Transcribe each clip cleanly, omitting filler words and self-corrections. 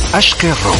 أشقيرو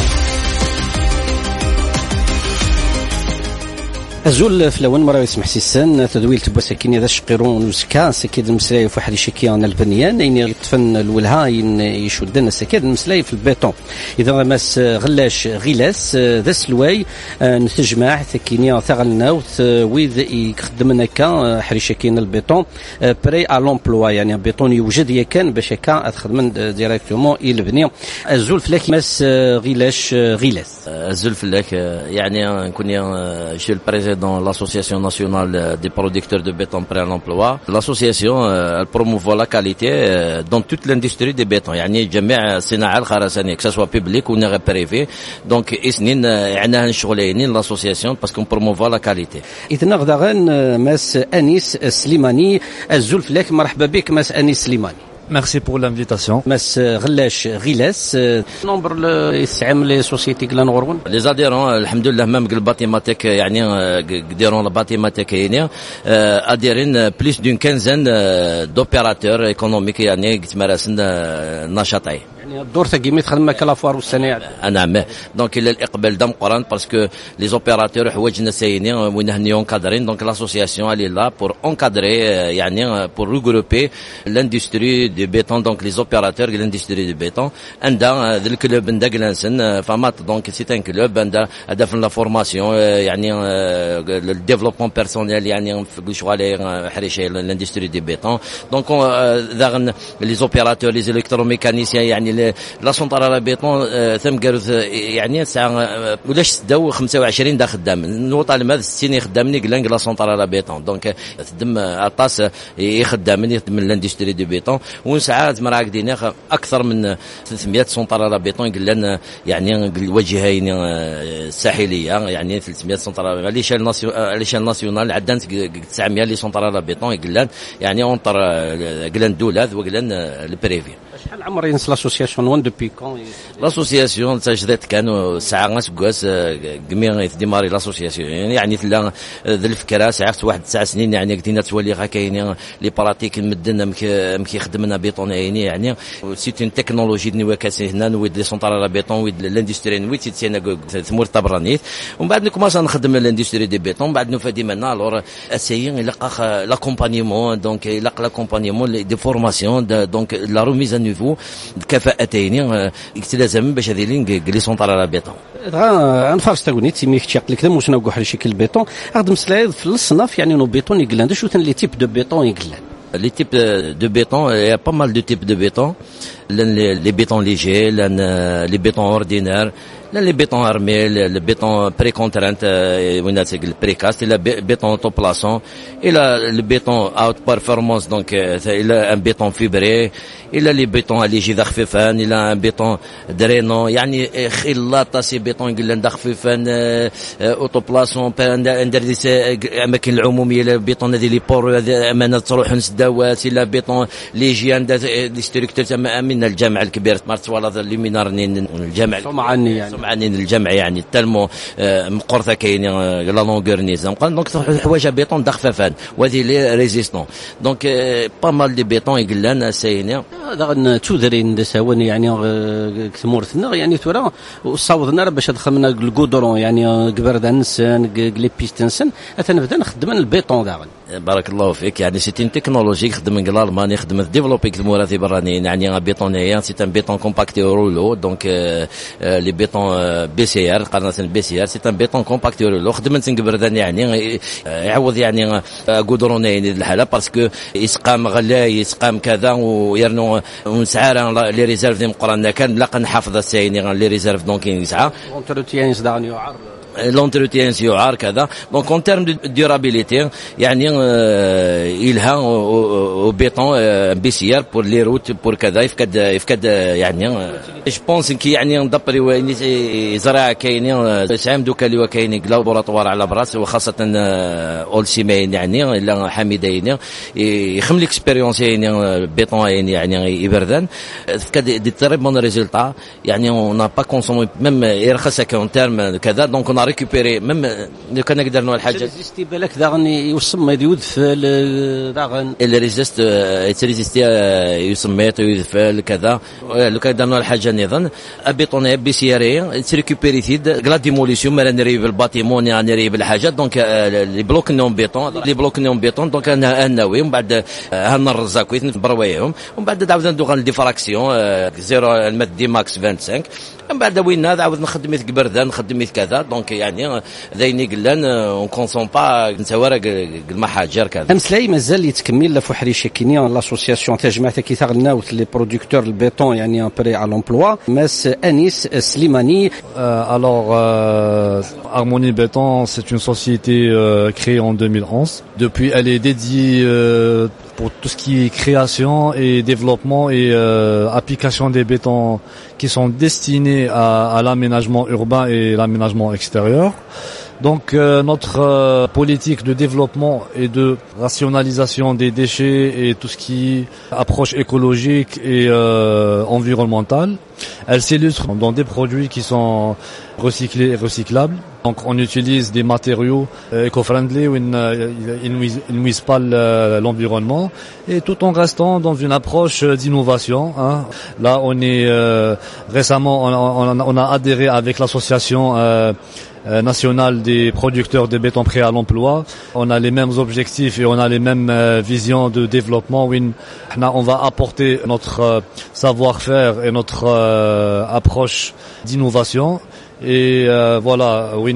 أزول في الأول مرة يسمح سيسان تدويل تبوسكيني ذا شقيرون وسكان سكيد المسلاي في واحد الشكيان البنيان إني يطفن الولهاين يشدنا سكيد المسلاي في البيتون إذا ماس غلاش غلاس ذا سلواي نتجمع ثكينيا ثغلنا ويذ يخدمنا كا حريشكين البيتون بري على لومبلوا يعني بيتون يوجد يكان باش كا تخدم ديريكتومون يلبني أزول فلاك ماس غلاش غلاس أزول فلاك يعني نكون شي البريزيدون dans l'association nationale des producteurs de béton prêt à l'emploi. L'association elle promouvoit la qualité dans toute l'industrie du béton يعني جميع الصناعة الخرسانية que ça soit public ou non privé. Donc إسنين عنا شغلين l'association parce qu'on promouvoit la qualité. إذن غدا ماس أنيس سليماني أزول فلاك مرحبا بك ماس أنيس سليماني. Merci pour l'invitation. ماس غلاش غلاس نمبر يستعمل لي سوسيتي كلان غورون لي زاديرون الحمد لله مام الباتيماتيك يعني ديرون الباتيماتيك يعني اديرين بليس دون كنزان دوبيراتور ايكونوميك يعني تمارسن نشاطي يعني الدور تاكيمي تخدم كلافوار والصناعه. نعم دونك الى الاقبال دم قران باسكو لي زوبيراتور حوايجنا ساينين وين هنيون كادرين دونك لاسوسياسيون اللي لا بور انكادري يعني بور ريغروبي لاندستري دو بيتون دونك لي زوبيراتور دو لاندستري دو بيتون عندها ذا الكلوب ندا كلانسن فامات دونك سي ان كلوب عندها هدف لا فورماسيون يعني الديفلوبمون بيرسونيل يعني في شغل حريشه لاندستري دو بيتون دونك ذا لي زوبيراتور لي الكتروميكانيسيان يعني لا سونطرال بيتون ثم قالوا يعني ساعه ولاش تداو 25 دا خدام النوطه الماذ 60 يخدمني قلان لا سونطرال بيتون دونك تدم اطاس يخدمني من لاندستري دو بيتون وساعات مراقدين اكثر من 300 سونطرال بيتون قلان يعني الوجهين الساحليه يعني 300 سونطرال ليشال ناسيونال عندنا 900 لي سونطرال بيتون قلان يعني اونطر قلان دولات وقلان البريفي. شحال عمر ينس لاسوسياسيون وان دوبي كون لاسوسياسيون تجدت كانوا ساعه سكواس كمي ديماري لاسوسياسيون يعني ذا الفكره ساعه واحد 9 سنين يعني قدينا تولي غا كاينين لي براتيك مدنا مكي خدمنا بيطون يعني سي اون تكنولوجي نوا كاسي هنا نويد لي سونطرال بيطون ويد لاندستري نويد تينا ثمور طبرانيت ومن بعد نكماس نخدم لاندستري دي بيطون بعد نفادي منا الور اسيين يلقى لاكومبانيمون دونك يلقى لاكومبانيمون دي فورماسيون دونك لا روميز نيفو كفاءتين يتلازم باش هذيلين لي سونطرال بيطون غنفرس تاكونيت سيمي تشاق لك واش نوقع على شكل البيطون اخدم سلايد في الصناف يعني نو بيطون يقلان داش وثن لي تيب دو بيطون يقلان لي تيب دو بيطون يا با مال دو تيب دو بيطون لي بيطون ليجي لي بيطون اوردينير لي بيطون ارمي لي بيطون بري كونترانت وين تسقل بريكاست الى بيطون تو بلاسون الى لي بيطون اوت بيرفورمانس دونك الى ان بيطون فيبري الى لي بيطون اللي يجي خفيفان الى ان بيطون درينو يعني خلاطه سي بيطون قلنا خفيفان اوتو بلاسون ندير اماكن العموميه لي بيطون هذه لي بور امانه تروح نسداوات الى بيطون اللي يجي عند لي ستركتور من الجامع الكبير مارتوالا اللي منارنين الجامع معنين الجمع يعني تلمو مقرثه كاين لا لونغور نيزام دونك حوايج بيطون دخففان وهذه لي ريزيستون دونك با مال دي بيطون يقلان ساينين هذا تودرين سواني يعني كثمورتنا يعني تورا وصاوضنا باش دخلنا الكودرون يعني كبر دانسن لي بيستنسن نبدا نخدم البيطون داغن. بارك الله فيك يعني سي تين تكنولوجي خدم من الالمان يخدم ديفلوبي كثمورات برانيين يعني بيطونيا سي ان بيطون كومباكتي رولو دونك لي بيطون بي سي ار قناه بي سي ار سي ان بيطون كومباكتي رولو خدمت نكبردان يعني يعوض يعني غودروني الحاله باسكو يسقام غلاي يسقام كذا ويرنو ونسعار لي ريزيرف ديال مقرنا كان لا نحافظ الساينين لي ريزيرف دونك يسعى اونتروتيان داغن يعر l'entretien يعار كذا دونك اون تيرم دو ديورابيليتي يعني يلها او بيطون بيسيار بور لي روت بور كذا يفكد يعني جو بونس كي يعني ندبري وين زراعه كاينين سعام دوكا اللي كاينين لابوراتوار على براس وخاصه اول سيمين يعني الا حميدين يخم ليكسبيريونس يعني بيطون يعني يبردان فكاد دي تري بون ريزولتا يعني اون با كونسومي ميم يرخص كون تيرم كذا دونك اون ريكوبيري ميم لو كان نقدر نوع الحاجه ريزيستي بالك داغن يوصم ما يود في داغن اللي ريزيست الناس يتريزيستي يسميط ويذفل كذا لو كان درنا الحاجه نظن ابيطوني بيسياري تريكوبيري ثيد كلا ديموليسيون مالا نريب الباتيمون نريب الحاجات دونك لي بلوك نون بيطون دونك ناوي ومن بعد هنرزا كويس نبرويهم ومن بعد عاود ندوغ الديفراكسيون زيرو المد دي ماكس 25 من بعد وين هذا عاود نخدم مثل بردان نخدم مثل كذا دونك يعني ذيني قلان اون كونسون با نتوارا المحاجر كذا امسلاي مازال يتكمل لفحري شكينيا لاسوسياسيون تاع جماعه كي تغناو لي برودكتور البيطون يعني بري على l'emploi ماس انيس سليماني. Alors Harmonie Béton, c'est une société créée en 2011. Depuis, elle est dédiée pour tout ce qui est création et développement et application des bétons qui sont destinés à l'aménagement urbain et l'aménagement extérieur. Donc notre politique de développement et de rationalisation des déchets et tout ce qui est approche écologique et environnementale, elle s'illustre dans des produits qui sont recyclés et recyclables. Donc on utilise des matériaux éco-friendly où ils ne nuisent pas l'environnement et tout en restant dans une approche d'innovation. Là on est récemment on a adhéré avec l'association nationale des producteurs de béton prêt à l'emploi. On a les mêmes objectifs et on a les mêmes visions de développement où on va apporter notre savoir-faire et notre approche d'innovation. Et voilà,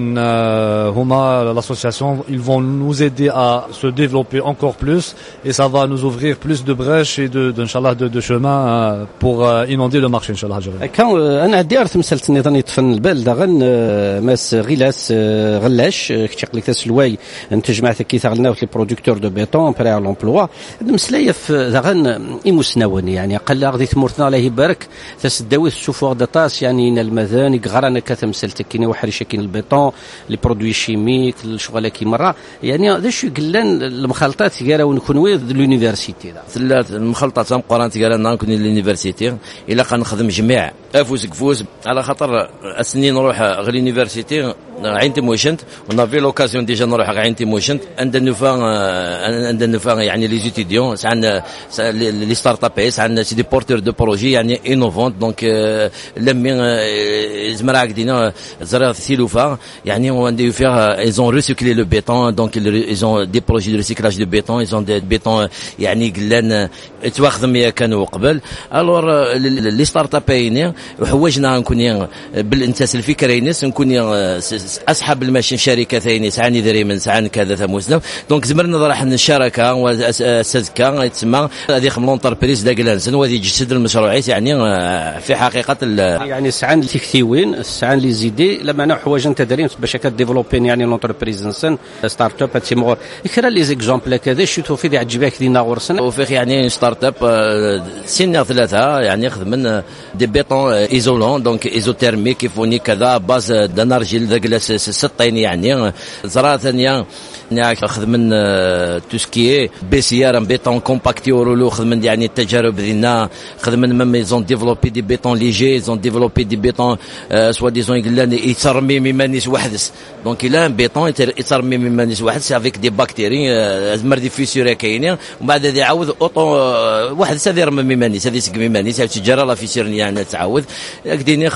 Huma, l'association, ils vont nous aider à se développer encore plus et ça va nous ouvrir plus de brèches et de chemin pour inonder le marché, Inch'Allah. كان انا دارت مساله النظام يطفن البال داغن ماس غلاس غلاش كتقلي تسلواي انت جماعه كي تغلناو لي برودكتور دو بيطون بري على l'emploi مسلايه في داغن ايموسناوني يعني قال غادي تمرتنا الله يبارك تسداوي السفور دطاس يعني المذان غرانا كتمثل كاين وحري شاكين البيطون لي برودوي شيميك الشغله كي مره يعني هذا شو قلان المخلطات كاراو نكونوا لونيفرسيتي المخلطات مقارنه كاراو نكون لونيفرسيتي الا كنخدم جميع افوس كفوس على خاطر السنين نروح غير لونيفرسيتي عين تيموشنت on avait l'occasion déjà نروح عين تيموشنت عندنا نفا يعني لي ستوديون عندنا لي ستارت اب عندنا سي دي بورتور دو بروجي يعني انوفونت دونك لمين زمرا قدينا زرا ثيلوفا يعني on a fait ils ont recyclé le béton donc ils ont des projets de recyclage de béton ils ont des béton يعني قلان تواخذ ميا كانوا قبل alors لي ستارت اب حوجنا نكون بالانتاس الفكرينس نكون اصحاب الماشين شركه ثاني سعاني دري من سعان كذا ثموسنا دونك زمرنا راح الشركه واساسكا تسمى هذه خم لونتربريز داكلانسن وهذه جسد المشروعات يعني في حقيقه يعني سعان تكتيوين سعان لي زيدي لما انا حوايج انت دارين باش كديفلوبين يعني لونتربريز نسن ستارت اب تيمور كرا لي زيكزامبل كذا شفتو في عجبك دينا غورسن وفي يعني ستارت اب سنه ثلاثه يعني يخدم من دي بيطون ايزولون دونك ايزوتيرميك يفوني كذا باز دانرجيل ذاك السطين يعني زرا ثانيه ناخذ من توسكي بي سي ار بيطون كومباكتيورولو خدم يعني التجارب ديالنا خدم من ميزون ديفلوبي دي بيطون ليجي زون ديفلوبي دي بيطون سوا ديزون يقول يترمي مما نيس وحدس دونك الا بيطون يترمي مما نيس وحدس افيك دي باكتيري زمر دي فيسيور كاينين ومن بعد هذا يعاود اوطو واحد سادير مما نيس هذه سك مما نيس تجاره لا فيسير يعني تعاود كديني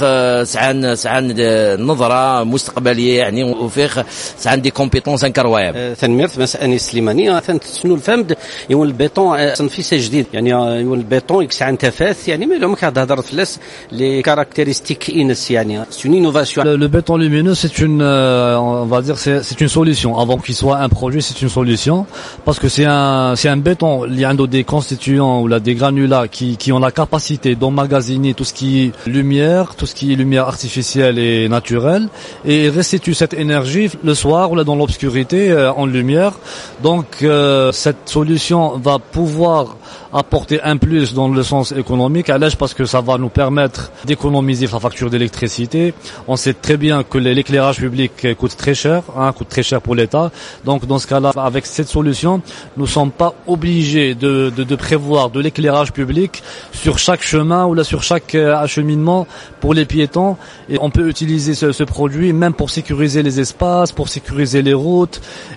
سعان نظره مستقبليه يعني وفيخ سعان دي كومبيتونس انكروياب تنميرت مسألة سليمانية تنتسنو الفهمد يون البيطون صنفيسه جديد يعني يون البيطون يكسعن تفاث يعني مالهم كهضر فلاس لي كارactéristiques إنس يعني c'est une innovation. Le béton lumineux c'est une on va dire c'est une solution avant qu'il soit un produit c'est une solution parce que c'est un béton il y a des constituants ou là des granulats qui ont la capacité d'emmagasiner tout ce qui est lumière tout ce qui est lumière artificielle et naturelle et il restitue cette énergie le soir ou là dans l'obscurité en lumière. Donc cette solution va pouvoir apporter un plus dans le sens économique à l'âge parce que ça va nous permettre d'économiser la facture d'électricité. On sait très bien que l'éclairage public coûte très cher pour l'État. Donc dans ce cas-là, avec cette solution, nous ne sommes pas obligés de prévoir de l'éclairage public sur chaque chemin ou là sur chaque acheminement pour les piétons. Et on peut utiliser ce produit même pour sécuriser les espaces, pour sécuriser les routes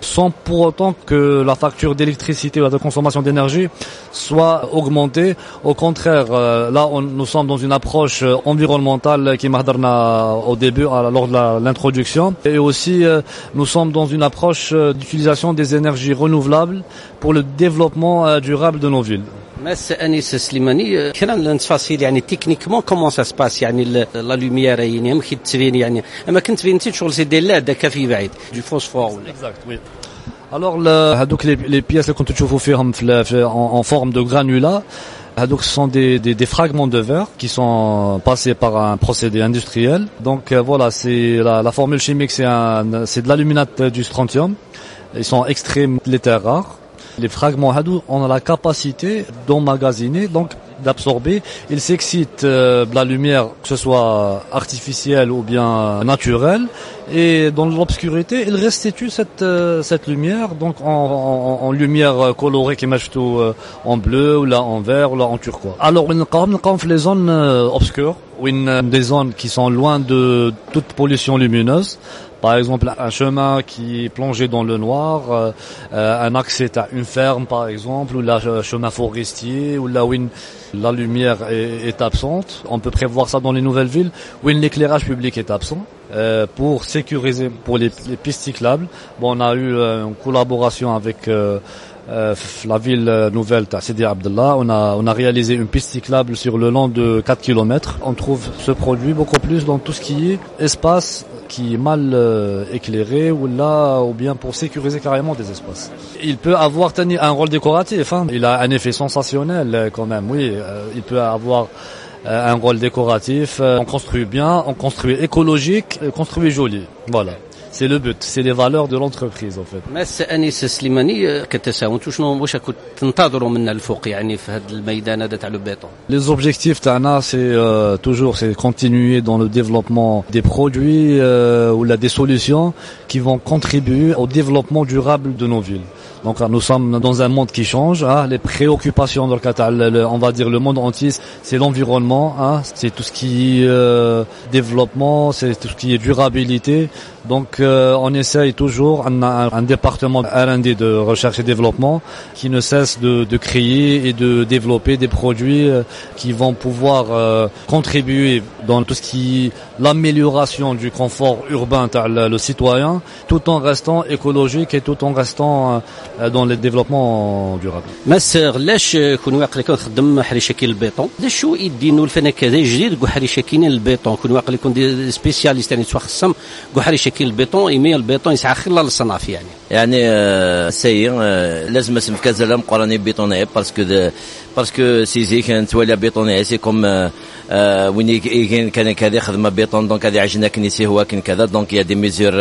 sans pour autant que la facture d'électricité ou de consommation d'énergie soit augmentée. Au contraire, là nous sommes dans une approche environnementale qui m'a donné au début lors de l'introduction, et aussi nous sommes dans une approche d'utilisation des énergies renouvelables pour le développement durable de nos villes. مس انيس سليماني كان التفاصيل يعني تكنيكمون كومون سا سباس يعني لا لوميير يعني يمكن تبين يعني اما كنت بينتي شغل سي دي لاد كافي بعيد دو فوسفور ولا اكزاكت وي alors هذوك les pièces اللي كنتو تشوفوا فيهم en forme de granulat. Donc ce sont des fragments de verre qui sont passés par un procédé industriel. Donc voilà, c'est la formule chimique, c'est de l'aluminate du strontium. Ils sont extraits des terres rares. Les fragments hadou, on a la capacité d'emmagasiner, donc d'absorber. Ils s'excitent de la lumière, que ce soit artificielle ou bien naturelle, et dans l'obscurité, ils restituent cette lumière, donc en lumière colorée qui marche tout en bleu ou là en vert ou là en turquoise. Alors, on fait les zones obscures, ou des zones qui sont loin de toute pollution lumineuse. Par exemple, un chemin qui est plongé dans le noir, un accès à une ferme par exemple, ou un chemin forestier, ou là où la lumière est absente. On peut prévoir ça dans les nouvelles villes où l'éclairage public est absent. Pour sécuriser, pour les pistes cyclables, bon, on a eu une collaboration avec la ville nouvelle Sidi Abdallah. On a réalisé une piste cyclable sur le long de 4 km. On trouve ce produit beaucoup plus dans tout ce qui est espace qui est mal éclairé ou bien pour sécuriser carrément des espaces. Il peut avoir un rôle décoratif, hein. Il a un effet sensationnel quand même, oui. Il peut avoir un rôle décoratif. On construit bien, on construit écologique, on construit joli. Voilà. C'est le but, c'est les valeurs de l'entreprise en fait. مس انيس سليماني كتساهموا شنو واش كنت تنتظروا من الفوق يعني في هذا الميدان هذا تاع لو بيتون؟ Les objectifs تاعنا c'est toujours c'est continuer dans le développement des produits ou là des solutions qui vont contribuer au développement durable de nos villes. Donc nous sommes dans un monde qui change, hein. Les préoccupations dans le cas on va dire le monde entier, c'est l'environnement, hein. C'est tout ce qui est développement, c'est tout ce qui est durabilité. Donc on essaye toujours un département R&D de recherche et développement qui ne cesse de créer et de développer des produits qui vont pouvoir contribuer dans tout ce qui est l'amélioration du confort urbain le citoyen, tout en restant écologique et tout en restant dans le développement durable. مس علاش كون واقع كنخدم حريشكين البيطون؟ شو يدينوا الفن كذا جديد كو حريشكين البيطون كون واقع يكون دي سبيسياليست يعني سواء كو حريشكين البيطون ايمي البيطون يسعى خلال الصناف يعني سي لازم اسم كازا مقارنه بيطونيه باسكو سيزي كانت ولا بيطونيه سي كوم وين كان كذا خدمه بيطون دونك هذه عجنا كنيسي هو كان كذا دونك يا دي ميزور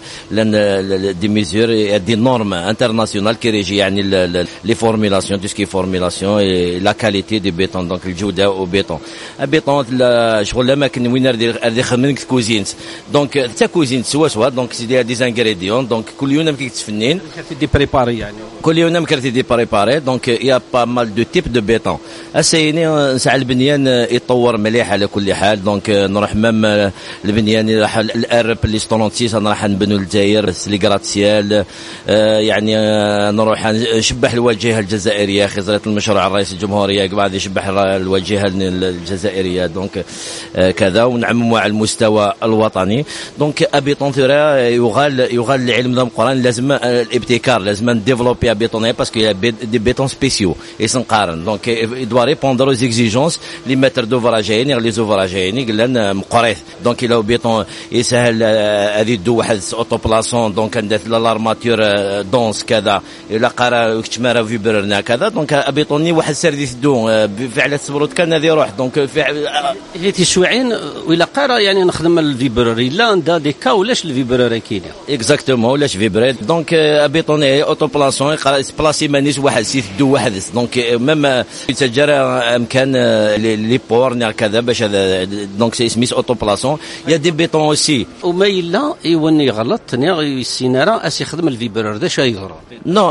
دي ميزور دي نورم انترناسيونال كي ريجي يعني لي فورميلاسيون تو سكي فورميلاسيون اي لا كاليتي دي بيطون دونك الجوده او بيطون بيطون شغل الاماكن وين ردي خدمن كوزينت دونك حتى كوزينت سوا دونك سي دي زانغريديون دونك كل يوم كيتفنين دي بريباري يعني كل يوم كرتي دي بريباري دونك يا با مال دو تيب دو بيطون اسيني نسعى البنيان يتطور مليح على كل حال دونك نروح مام البنيان راح الارب اللي ستونتيس راح نبنوا الجزائر لي غراتسيال يعني نروح نشبح الواجهه الجزائريه خزرة المشروع الرئيس الجمهوريه بعد يشبح الواجهه الجزائريه دونك كذا ونعمموا على المستوى الوطني دونك ابيطون ثورا يغال العلم دام القران لازم الابتكار لازم نديفلوبي ابيطوني باسكو يا دي بيطون سبيسيو يسنقارن دونك يدوا ريبوندر aux exigences لي ماتر دوفراج لي زوفراج قلنا مقريث دونك الى بيطون يسهل هذه دو واحد اوتو بلاسون دونك ندات لارماتور دونس كذا الا قرا كتمارا فيبرنا كذا دونك ابيطوني واحد سيرفيس دو فعلا السبروت كان هذه روح دونك جيتي شوعين ولا قرا يعني نخدم الفيبروري لا ندا دي كا ولاش الفيبروري كاين اكزاكتومون ولاش فيبريد دونك ابيطوني اوتو بلاسون يقرا بلاسي مانيش واحد سيت دو واحد دونك ميم يتجرى امكان لي بور كذا باش هذا دونك سي سميس اوتو بلاسون يا دي بيتون اوسي وما الا يوني غلط السيناره اس يخدم الفيبرور ذا شي يضر نو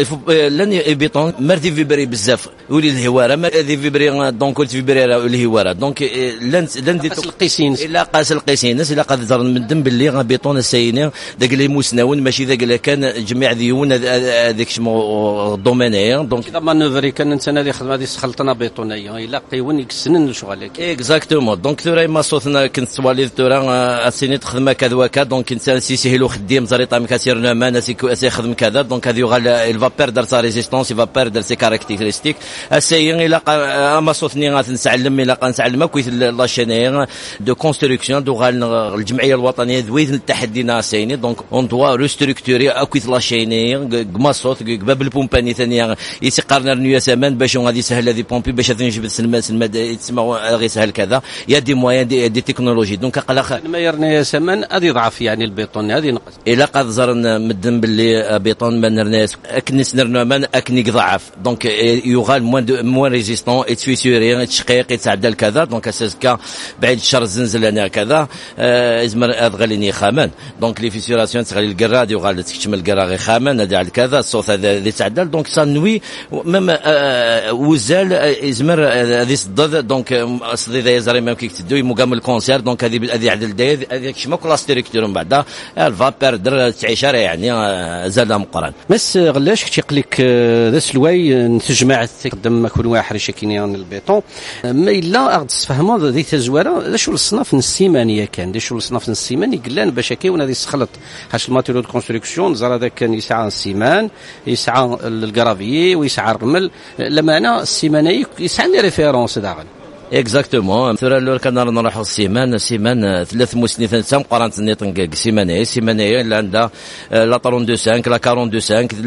لن بيتون مرتي فيبري بزاف ولي الهواره ما دي فيبري دونك قلت فيبري الهواره دونك لن دي القيسين الا قاس القيسين الا قد زر من دم باللي بيتون السيني داك اللي مسناون ماشي داك كان جميع ديون هذيك شمو دوميني دونك كذا مانوفري كان انت هذه خدمه هذه خلطنا بيطونيه الا قيون يكسنن الشغل اكزاكتومون دونك ثورا ما صوتنا كنت تواليد ثورا اسيني تخدم كذا وكذا دونك انسان سيسهلو خديم زريطه مكاسير نما ناس يخدم كذا دونك هذه يغال il va perdre sa résistance il va perdre ses caractéristiques السيين الا ما صوتني غنسعلم الا غنسعلم كويت لا شينير دو كونستركسيون دو غال الجمعيه الوطنيه ذويت التحدي ناسيني دونك اون دوا ريستركتوري اكويت لا شينير ما صوت باب البومباني ثانيه يسقرنا نيا سمان باش غادي سهل هذه بومبي باش تنجبد سلمى تسمى غير سهل كذا يا دي موان دي تكنولوجي دونك قلق ما يرنا يا سمان هذه ضعف يعني البيطون هذه نقص الا قد زرنا مدن باللي بيطون ما نرناس اكنس نرنا من اكنيك ضعف دونك يغال موان ريزيستون اتفيسوري تشقيق يتعدل كذا دونك اساس كا بعد الشر الزنزل انا كذا ازمر ادغليني خامان دونك لي فيسوراسيون تغلي الكراد يغال تكتمل الكراغي خامان هذا كذا الصوت هذا يتعدل دونك سانوي ميم وزال ازمر هذه الضد دونك صدي ذا يزري ميم كيك تدوي مقام الكونسير دونك هذه عدل داير هذيك شما كلا ستركتور من بعدا الفا بيردر تعيشها يعني زاد مقران بس غلاش تيقلك ذا سلواي نتجمع تقدم كل واحد شكينيان البيطون ما الا غد تفهموا ذي تزواره شو الصناف السيمانيه كان شو الصناف السيماني قلان باش كيون هذه السخلط حاش الماتيريال دو كونستركسيون زرا هذا كان يسعى السيمان يسعى الكرافيي ويسعى الرمل لما انا السيماني يسعى لي ريفيرونس داغن اكزاكتومون ثرا لو كان نروحوا السيمان 3 مسنين تام قرانت نيطن سيمانيه اللي عندها لا 32 لا 42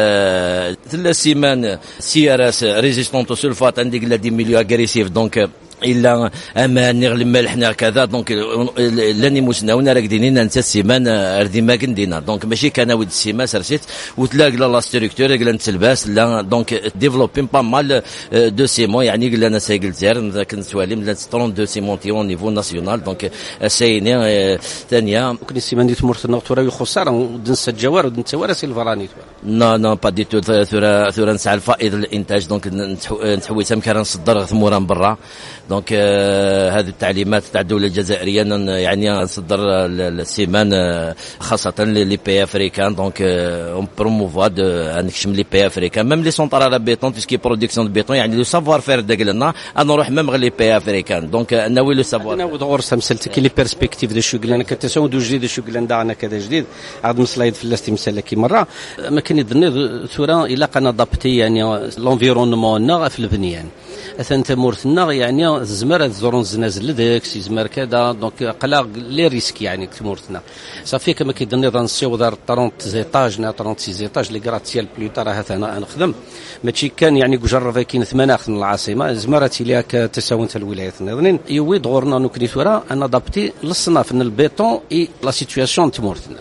لا سيمان سي ار اس ريزيستونت سولفات عندك لا دي ميليو اغريسيف دونك الا امان نغلم حنا كذا دونك لاني مسناونا راكدينين انت السيمان ردي ما كندينا دونك ماشي كان ود السيمان سرسيت وتلاق لا ستركتور لا نتلباس لا دونك ديفلوبين با مال دو سيمون يعني قلنا انا سايقل زير كنت سواليم 32 سيمونتيون نيفو ناسيونال دونك سايني ثانيه ممكن السيمان دي تمر تنوطورا خساره ودنس الجوار ودنس وراسي الفراني نو با دي تو ثورا نسعى الفائض الانتاج دونك نتحوي تم كان نصدر ثمورا من برا دونك هذه التعليمات تاع الدوله الجزائريه يعني نصدر السيمان خاصه لي بي افريكان دونك اون بروموفوا نكشم لي بي افريكان ميم لي سونطرال بيطون باسكو برودكسيون دو بيطون يعني لو سافوار فير داك لنا انا نروح ميم غير لي بي افريكان دونك ناوي لو سافوار انا ودغور سمسلت كي لي بيرسبكتيف دو شغلان كتساود جديد شغلان دانا كذا جديد عاد مسلايد فلستي مساله كي مره ما كان يظن ثورا الا قنا دابتي يعني لونفيرونمون في البنيان اثن تمورتنا يعني زمر الزرون زنازل داك سي زمر كذا دونك قلا لي ريسك يعني تمورتنا صافي كما كيدني نسيو دار 30 زيطاج نا 36 زيطاج لي غراتيال بلوطا راه انا نخدم ماشي كان يعني جرب كاين 8 خن العاصمه زمرتي ليها كتساونت الولايات النظرين يوي دغورنا نكريتورا انا دابتي للصناف من البيطون اي لا سيتوياسيون تمورتنا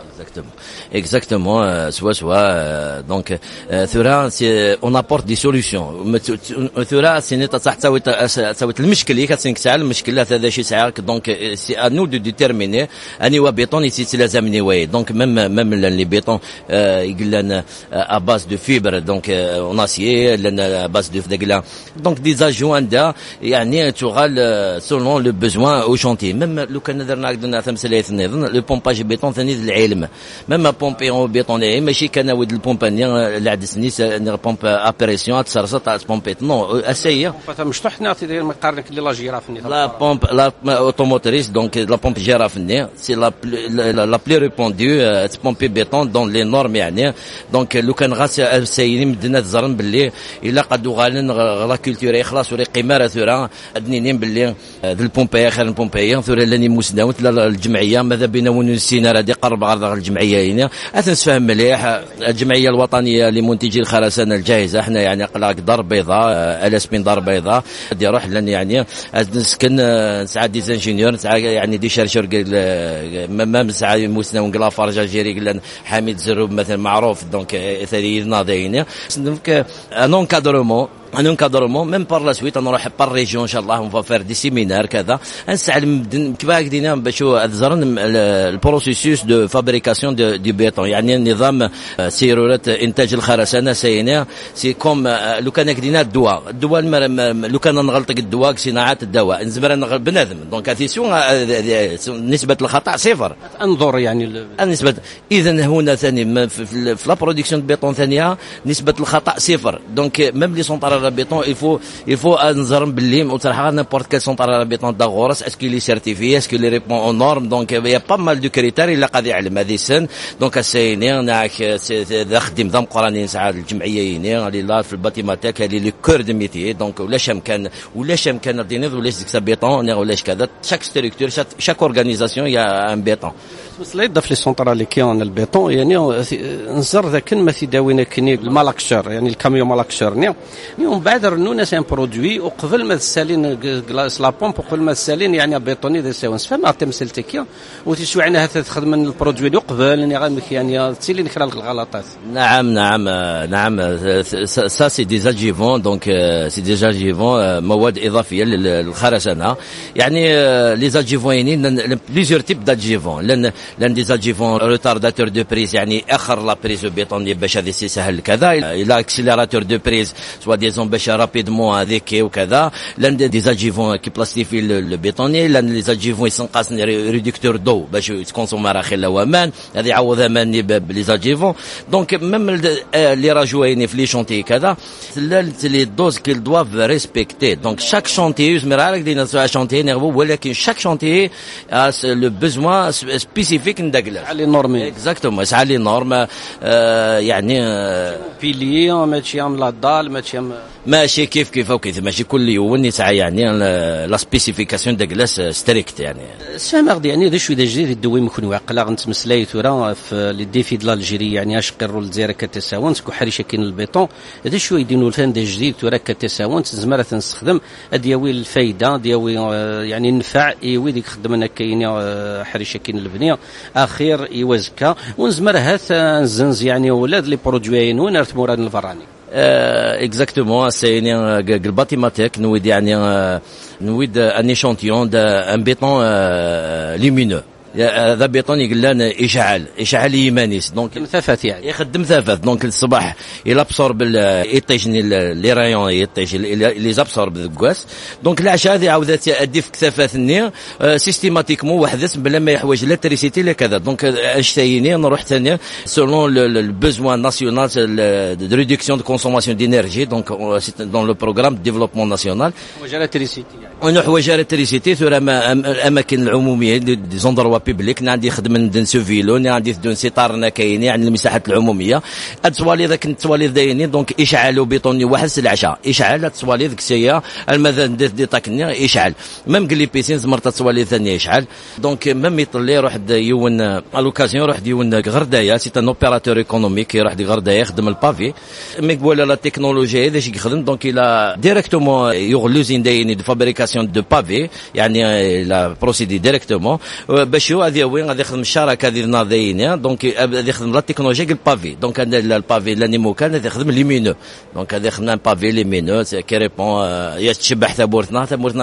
exactement سوا دونك ثورا اون ابورت دي سوليوشن ثورا سي نتا تساوي المشكل اللي كتسنك تاع المشكل هذا شي ساعه دونك سي ا نو دو ديتيرميني اني وا بيطون يتلازمني واي دونك ميم لي بيطون يقول لنا ا باز دو فيبر دونك اون اسيي لنا باز دو داكلا دونك دي زاجوان دا يعني تغال سولون لو بوزوان او شونتي ميم لو كان درنا عندنا ثمثلث نظن لو بومباج بيطون ثاني العلم ميم بومبي بيطوني ماشي كان ود البومباني اللي عاد سنيس بومب ابريسيون تصرصت بومبي نو اسيه مشطح نعطي ما يقارنك اللي لا جيرافني لا بومب لا اوتوموتريس دونك لا بومب جيرافني سي لا بلي ريبوندو تبومبي بيطون دون لي نورم يعني دونك لو كان غاس سايني مدنا تزرن باللي الا قدو غالن لا كولتور يخلص وري قماره ثورا ادنينين باللي ذا البومبايه خير البومبايه ثورا لاني مسداوت الجمعيه ماذا بينا ونسينا راه دي قرب غير الجمعيه هنا اثنسفهم مليح الجمعيه الوطنيه لمنتجي الخرسانه الجاهزه احنا يعني قلاق دار بيضاء الاسبين دار بيضاء دي روح لان يعني نسكن نسعى دي زانجينيور نسعى يعني دي شرشور ما نسعى موسنا ونقلا فرجا جيري قلنا حميد زروب مثلا معروف دونك ثاني ناضيين دونك ان انكادرومون ان انكادرمون ميم بار لا سويت نروح بار ريجيون ان شاء الله اون فا فير دي سيمينار كذا نسعى كيف هكذا باش ازرن البروسيسوس دو فابريكاسيون دو بيتون يعني نظام سيروره انتاج الخرسانه سينير سي كوم لو كان هكذا الدواء لو كان نغلطك الدواء صناعه الدواء نزمر نغلط بنادم دونك اتيسيون نسبه الخطا صفر انظر يعني النسبه اذا هنا ثاني في لا برودكسيون دو بيتون ثانيه نسبه الخطا صفر دونك ميم لي سونطرال بيتون il faut نزرم باللي وصراحه نيمبورت كال سونطرال بيتون دا غورس اسكو لي سيرتيفي اسكو لي ريبون او نورم دونك يا با مال دو كريتير الا قاعد يعلم هذه السن دونك السيني ناك خدم ضم قراني ساعه الجمعيه اللي لا في الباتيماتيك اللي لو كور دو ميتي دونك ولاش امكان دينيف ولاش ديك بيتون ولاش كذا شاك ستركتور شاك اورغانيزاسيون يا ان بيتون مثل يضاف لي سونطرال اللي كاين البيتون يعني نزر ذاك ما تداوينا كني المالاكشر يعني الكاميون مالاكشر ومن بعد رنونا سان برودوي وقبل ما تسالين كلاس لا بومب وقبل ما تسالين يعني بيتوني دي سيونس فما تمثلتك وتسوى عنا هذا تخدم من البرودوي اللي قبل يعني تسيلي نكرا الغلطات نعم سا سي دي زاجيفون دونك سي دي زاجيفون مواد اضافيه للخرسانه يعني لي زاجيفون بليزيور تيب داجيفون لان دي زاجيفون روتارداتور دو بريز يعني اخر لا بريز بيتون باش هذه سهل كذا لا اكسيليراتور دو بريز سوا ديزون باش رابيدمون هذيك وكذا لان دي زاجيفون كي بلاستيفي لو بيتوني لان لي زاجيفون يسنقص ريدكتور دو باش يتكونسوم راخي وامان هذه يعوض اماني بلي زاجيفون دونك ميم لي راجويني في لي شونتي كذا لي دوز كيل دوف ريسبكتي دونك شاك شونتي يزمر عليك دينا شونتي نيرفو ولكن شاك شونتي لو بوزوان سبيسيفيك ندقلر على نورمي اكزاكتومون على لي نورم يعني بيلي ماشي ام لا دال ماشي كيف ماشي كل يوم يسعى يعني لا سبيسيفيكاسيون داكلاس ستريكت يعني سامع يعني شويه جديد الدوي ممكن واقلا غنتمسلاي ثورا في لي ديفي ديال الجيري يعني اش قروا الجزائر كتساوون سكو حريشه كاين البيطون هذا شويه يدينوا الفان ديال جديد ثورا كتساوون زعما تنستخدم دياوي الفايده دياوي يعني النفع ايوي ديك خدمنا كاين حريشه كاين البنيه اخير ايوازكا ونزمر هاث نزنز يعني ولاد لي برودويين ونرتموا راه الفراني اكزاكتومون سيني الباتيماتيك نويد يعني نويد ان ايشانتيون ان بيتون ليمينو هذا بيطون يقول لنا اشعال يمانيس دونك مثافات يعني يخدم ثافات دونك الصباح الى ابسورب يطيجني لي رايون يطيج لي زابسورب الكواس دونك العشاء هذه عاودت اديف كثافات النير سيستيماتيكمون وحدث بلا ما يحوج الالكتريسيتي لا كذا دونك اشتايني نروح ثاني سولون البوزوان ناسيونال دو ريدكسيون دو كونسوماسيون دينيرجي دونك دون لو بروغرام دو ديفلوبمون ناسيونال حوايج الالكتريسيتي يعني ونحوج الالكتريسيتي ثم الاماكن العموميه دي زوندروا بيبليك عندي خدم ندن سوفيلو عندي دون سيطارنا كاينين يعني المساحات العموميه التصوالير ذاك التصوالير دايرين دونك اشعال بيطوني واحد العشاء اشعال التصوالير ذيك سيا المذان دي طاكني اشعال ميم قال لي بيسين زمرت التصوالير ثانيه اشعال دونك ميم يطلي يروح يون الوكازيون يروح يون غردايا سي ان اوبيراتور ايكونوميك يروح غردايا يخدم البافي مي ولا لا تكنولوجيا هذا شي يخدم دونك الى ديريكتومون يغلوزين دايرين دو فابريكاسيون دو بافي يعني لا بروسيدي ديريكتومون باش هذه وين غادي يخدم الشراكه ديالنا ذاين دونك غادي يخدم لا تكنولوجيا ديال البافي دونك البافي اللي مكان غادي يخدم ليمينو دونك غادي يخدم بافي ليمينو كي ريبون يتشبح ثابورتنا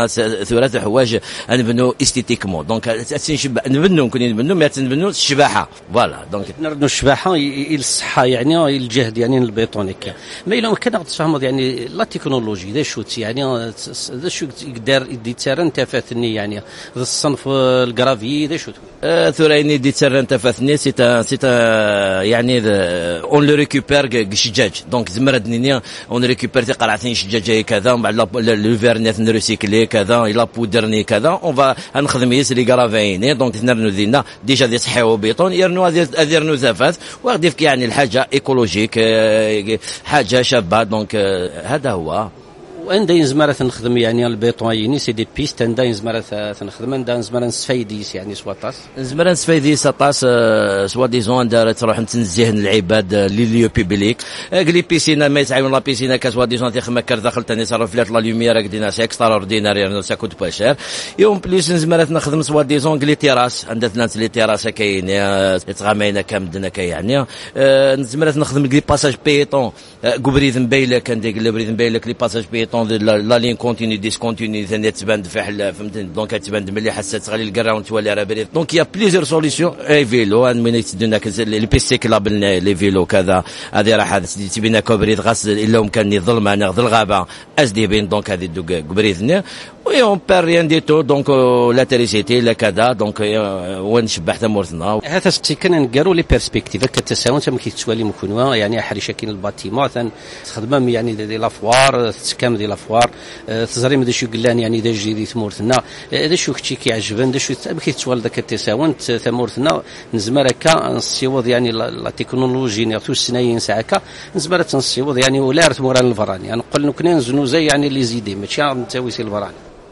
ثلاث حوايج نبنو استيتيكمون دونك تنشبع نبنو كون نبنو ما تنبنو الشباحه فوالا دونك نردو الشباحه الصحه يعني الجهد يعني البيطونيك ما الا كان تفهموا يعني لا تكنولوجي ذا شوت يعني ذا شو يقدر يدي ترن تفاتني يعني الصنف الجرافي ذا شو ثوريني دي ترن تفاتني سيتا يعني اون لو ريكوبير شجاج دونك زمردني اون ريكوبير قرعتين شجاج كذا ومن بعد لو فيرنيت نروسيكلي كذا الا بودرني كذا اون فا نخدم يسري جرافيني دونك نرنو دينا ديجا دي صحي وبيطون يرنو اديرنو زافات وغديف يعني الحاجه ايكولوجيك حاجه شابه دونك هذا هو وان داين زماره تنخدم يعني البيطون يعني سي دي بيست ان داين زماره تنخدم ان داين زماره نسفايديس يعني سواطاس زمران سفايدي سطاس سوا ديزون دار تروح تنزيه العباد لي ليو بيبليك قلي بيسينا ما يتعاون لا بيسينا كسوا ديزون تيخمك كار داخل تاني صرف لات لا لوميير كدينا سي اكسترا اورديناري سا كوت با شير يوم بليس زمرات نخدم سوا ديزون قلي تيراس عندنا لي تيراس كاين يتغامينا كامدنا كاين يعني زمرات نخدم قلي باساج بيطون قبريد مبيله كان ديك البريد مبيله لي باساج بيطون لا لين كونتيني ديسكونتيني ثاني تبان فحل فهمتني دونك تبان ملي حسات تغلي الكراون تولي راه بريد دونك يا بليزيور سوليسيون اي فيلو من يتدونا لي بيسي كلاب لي فيلو كذا هذه راح تبينا كوبريد غاس الا كان يظلم انا غد الغابه اس دي بين دونك هذه دوك قبريدنا وي اون بير ريان دي تو دونك لا تريسيتي لا كذا دونك وين شبح تمورتنا هذا كنا نقاروا لي بيرسبكتيف كتساوي انت ما كيتسوالي مكونوا يعني حريشه كاين الباتيمون تخدم يعني دي لافوار تسكام دي لافوار تزريم دي شو قلان يعني دا جي دي ثمورتنا دا شو كتشي كيعجبن دا شو ما كيتسوال داك التساوي ثمورتنا نزمر هكا نصيوض يعني لا تكنولوجي نيرتو السنايين ساعه هكا نزمر تنصيوض يعني ولا رت موران الفراني نقول كنا نزنو زي يعني لي زيدي ماشي نتاوي سي الفراني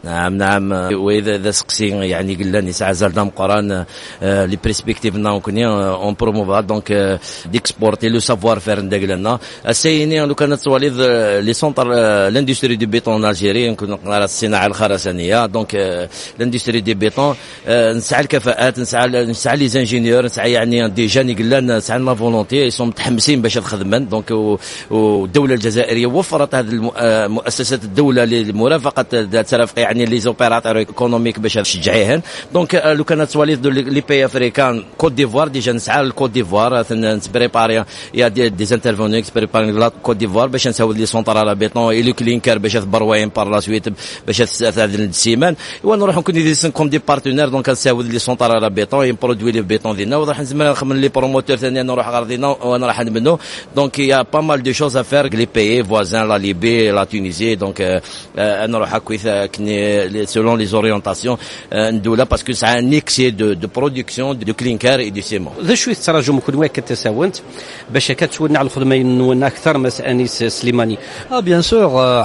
نعم واذا سقسي يعني قلنا نسعى زالدام قران لي بريسبكتيف نا كوني اون بروموفا دونك ديكسبورتي لو سافوار فير ندقلنا السيني لو كانت تواليد لي سونتر لاندستري دي بيتون الجيري نكون على الصناعه الخرسانيه دونك لاندستري دي بيتون نسعى الكفاءات نسعى لي زانجينيور نسعى يعني ديجا قلنا نسعى لا فولونتي سون متحمسين باش تخدمن دونك والدوله الجزائريه وفرت هذه المؤسسات الدوله لمرافقه ترافق يعني لي زوبيراتور ايكونوميك باش تشجعيهن دونك لو كانت تواليد لي بي افريكان كوت ديفوار ديجا نسعى لكوت ديفوار نتبريباري يا دي انترفوني تبريباري لا كوت ديفوار باش نساود لي سونطر على بيطون اي لو كلينكر باش تبروين بار لا سويت باش هذا السيمان ونروح نكون دي كوم دي بارتنير دونك نساود لي سونطر على بيطون برودوي لي بيطون ديالنا وراح نزمر نخدم لي بروموتور ثاني نروح غاردينا وانا راح نمنو دونك يا با مال دو شوز ا فير لي بي فوازان لا ليبي لا تونيزي دونك نروح هكا selon les orientations ندولا باسكو سا ان اكسي دو برودكسيون دو كلينكر اي دو سيمون ذا شويه تراجم كل واحد كتساونت باش كتولنا على الخدمه نونا اكثر مس انيس سليماني بيان سور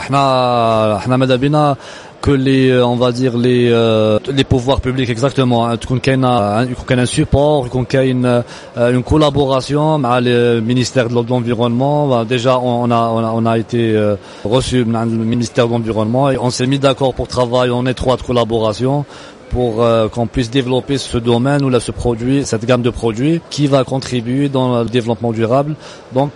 احنا ماذا بينا que on va dire les pouvoirs publics exactement يكون كاين un support يكون كاين une collaboration مع le ministère de l'environnement déjà on a été reçu من le ministère de l'environnement et on s'est mis d'accord pour travailler en étroite collaboration pour qu'on puisse développer ce domaine ou là ce produit, cette gamme de produits qui va contribuer dans le développement durable. Donc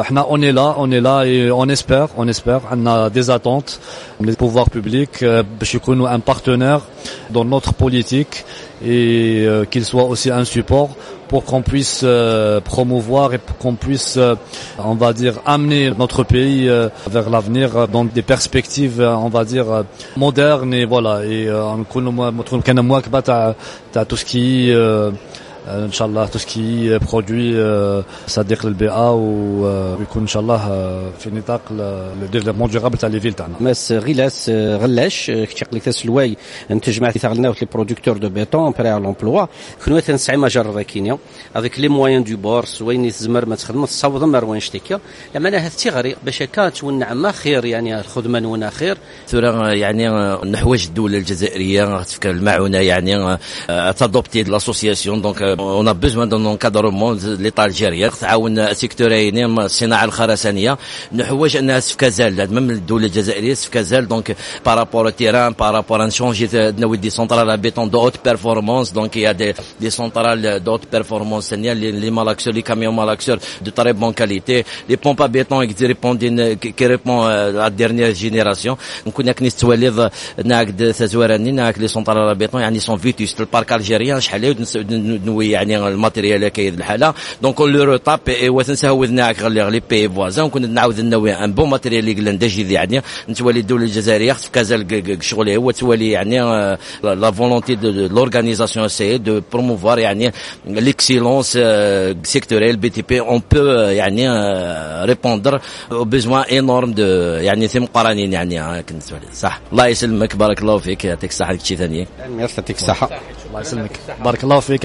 on est là et on espère on a des attentes les pouvoirs publics باش يكونوا un partenaire dans notre politique et qu'il soit aussi un support pour qu'on puisse promouvoir et pour qu'on puisse on va dire amener notre pays vers l'avenir dans des perspectives on va dire modernes et voilà et on كان مواكبه تاع tout ce qui ان شاء الله tout ce qui produit صديق للبيئه ويكون ان شاء الله في نطاق الديفلوبمون ديورابل تاع لي فيل تاعنا. ماس غلاس غلاش كتقلي تسلواي نتجمع تاعنا لي برودكتور دو بيتون بري لومبلوا كنوا تنسعي مجر كينيا افيك لي موين دو بورس وين تزمر ما تخدم تصاوض مروان شتيكا لما هذا تيغري باش كاتونع ما خير يعني الخدمه نونا خير ثورة يعني نحوج الدوله الجزائريه تفكر المعونه يعني تادوبتي لاسوسياسيون دونك on a besoin d'un encadrement de l'État algérien تعاون السيكتورين الصناعه الخرسانيه نحوج انها سفكازال même الدوله الجزائريه سفكازال دونك بارابور تيران بارابور ان شونجي نوي دي سونترال ا بيتون دو هوت بيرفورمانس دونك يا دي سونترال دو هوت بيرفورمانس ثانيه لي مالاكسور لي كاميون مالاكسور دو تري بون كاليتي لي بومب ا بيتون كي ريبوندين كي ريبون لا ديرنيير جينيراسيون نكون كني توليض ناك تزوراني ناك لي سونترال ا بيتون يعني سون فيتوس البارك الجيريان شحال نوي يعني الماتيريال كاين الحاله دونك لو روتاب اي وتنساو ناك غلي بي فوازان كنا نعاود نوي ان بون ماتيريال اللي قلنا داجي يعني نتولي الدوله الجزائريه في كازال شغل هو تولي يعني لا فولونتي دو لورغانيزاسيون سي دو بروموفوار يعني ليكسيلونس سيكتوريال بي تي بي اون بو يعني ريبوندر او بيزوان انورم دو يعني ثم قرانين يعني كنت صح. الله يسلمك بارك الله فيك يعطيك الصحه شي ثانيه يعطيك الصحه الله يسلمك بارك الله فيك يعطيكم الصحه.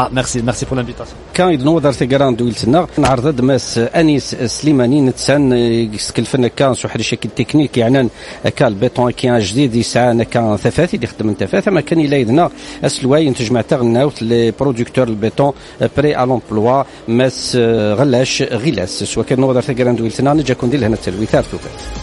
ميرسي بور لانفيتاسيون. كان يدنو دار تيغران دويلتنا نعرض ماس انيس سليماني نتسان يسكلفنا كان سو حريشه التكنيك يعني كان البيطون كان جديد يسعى كان ثفاثي اللي خدم ثفاثه ما كان يلايدنا اسلواي تجمع تغناوت لي برودكتور البيطون بري ا لومبلوا ماس غلاش غلاس سواء كان نو دار تيغران دويلتنا نجا كون دير هنا التلويثات توفات.